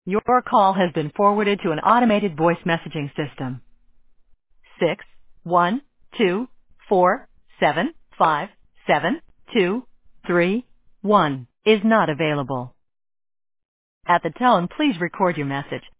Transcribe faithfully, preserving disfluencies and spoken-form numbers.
Your call has been forwarded to an automated voice messaging system. Six one two four seven five seven two three one is not available. At the tone, please record your message.